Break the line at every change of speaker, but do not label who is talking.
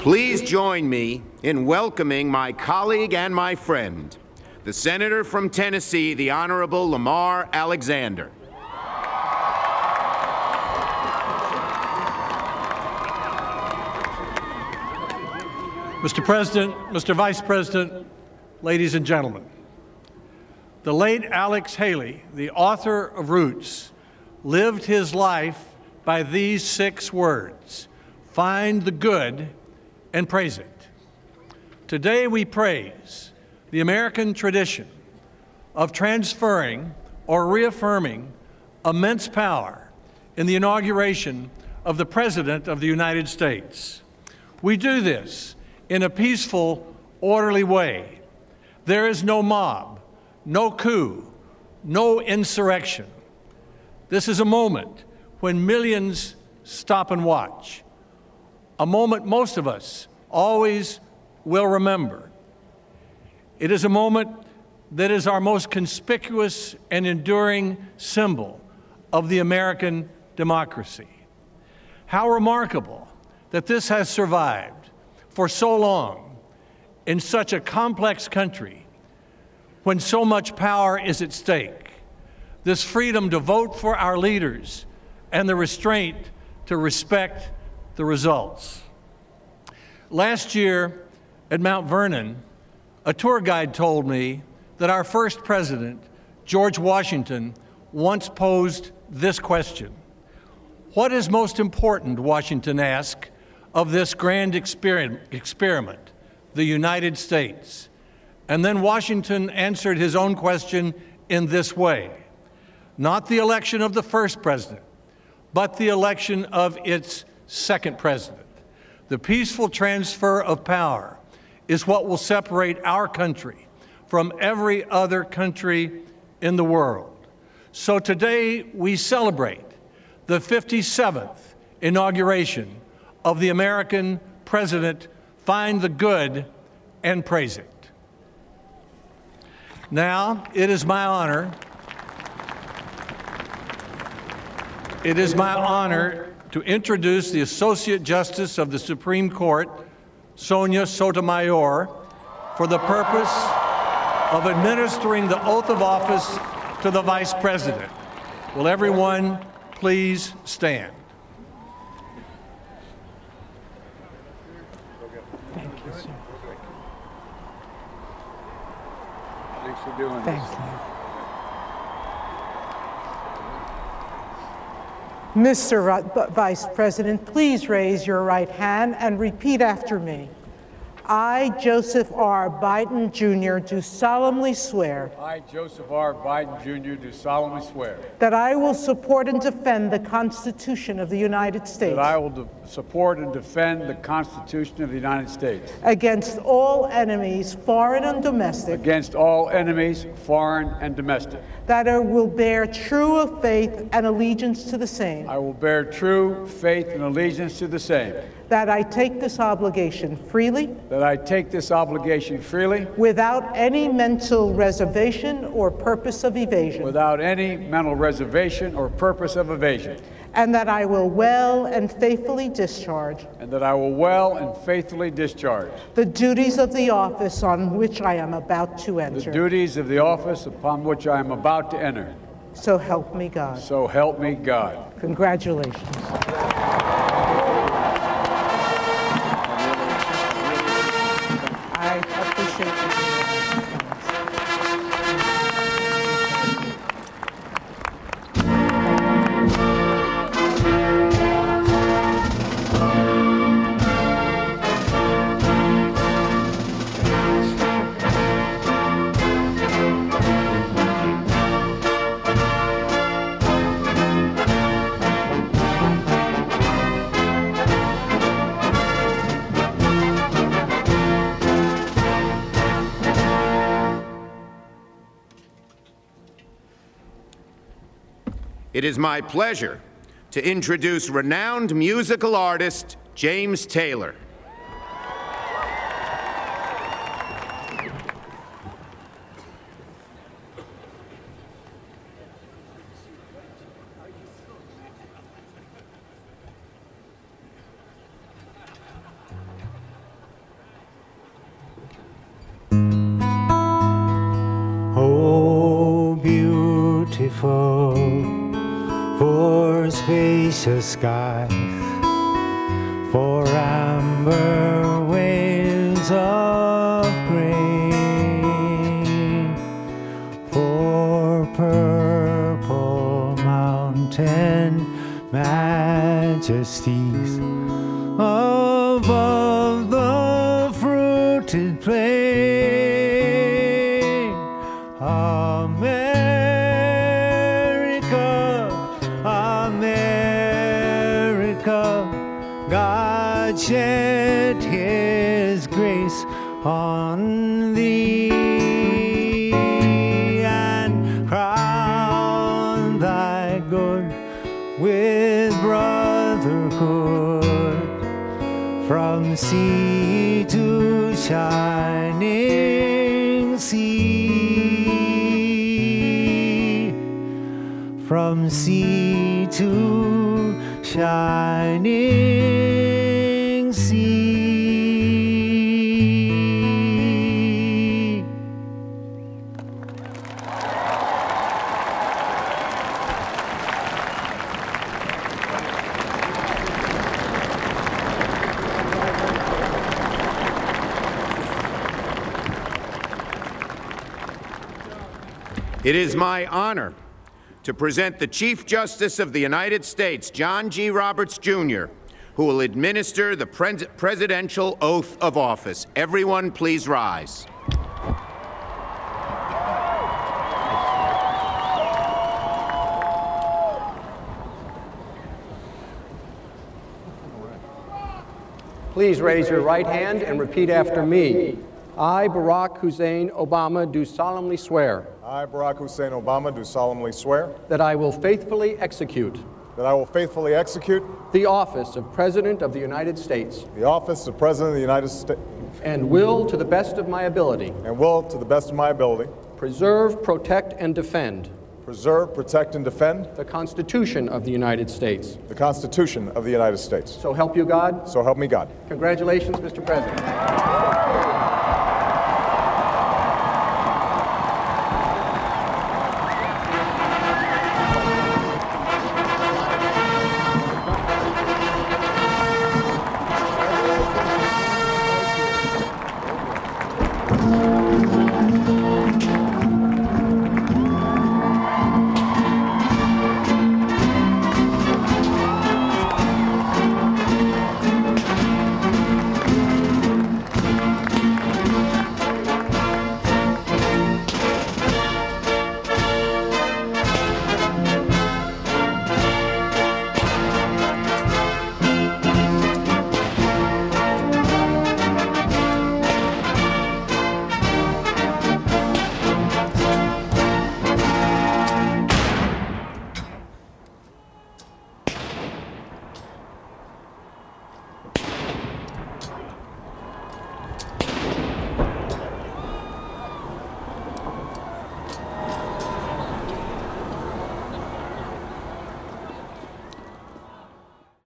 Please join me in welcoming my colleague and my friend, the Senator from Tennessee, the Honorable Lamar Alexander.
Mr. President, Mr. Vice President, ladies and gentlemen, the late Alex Haley, the author of Roots, lived his life by these 6 words: find the good and praise it. Today we praise the American tradition of transferring or reaffirming immense power in the inauguration of the President of the United States. We do this in a peaceful, orderly way. There is no mob, no coup, no insurrection. This is a moment when millions stop and watch, a moment most of us always will remember. It is a moment that is our most conspicuous and enduring symbol of the American democracy. How remarkable that this has survived for so long in such a complex country when so much power is at stake. This freedom to vote for our leaders and the restraint to respect the results. Last year at Mount Vernon, a tour guide told me that our first president, George Washington, once posed this question: what is most important, Washington asked, of this grand experiment, the United States? And then Washington answered his own question in this way: not the election of the first president, but the election of its second president. The peaceful transfer of power is what will separate our country from every other country in the world. So today we celebrate the 57th inauguration of the American president. Find the good and praise it. Now, it is my honor to introduce the Associate Justice of the Supreme Court, Sonia Sotomayor, for the purpose of administering the oath of office to the Vice President. Will everyone please stand?
Thank you, sir.
Thanks for doing this.
Thank you. Mr. Vice President, please raise your right hand and repeat after me. I, Joseph R. Biden, Jr., do solemnly swear.
I, Joseph R. Biden, Jr., do solemnly swear.
That I will support and defend the Constitution of the United States.
That I will support and defend the Constitution of the United States.
Against all enemies, foreign and domestic.
Against all enemies, foreign and domestic.
That I will bear true faith and allegiance to the same.
I will bear true faith and allegiance to the same.
That I take this obligation freely.
That I take this obligation freely.
Without any mental reservation or purpose of evasion.
Without any mental reservation or purpose of evasion.
And that I will well and faithfully discharge.
And that I will well and faithfully discharge.
The duties of the office on which I am about to enter.
The duties of the office upon which I am about to enter.
So help me God.
So help me God.
Congratulations. I appreciate it.
It is my pleasure to introduce renowned musical artist James Taylor.
for spacious skies, for amber waves of grain, for purple mountain majesties above the fruited plain. America, America, God shed his grace on thee and crown thy good with brotherhood from sea to shining sea, from sea to shining sea.
It is my honor to present the Chief Justice of the United States, John G. Roberts, Jr., who will administer the presidential oath of office. Everyone, please rise.
Please raise your right hand and repeat after me. I, Barack Hussein Obama, do solemnly swear.
I, Barack Hussein Obama, do solemnly swear
that I will faithfully execute
that I will faithfully execute
the office of President of the United States
the office of President of the United States
and will, to the best of my ability, preserve, protect, and defend the Constitution of the United States.
The Constitution of the United States.
So help you God.
So help me God.
Congratulations, Mr. President.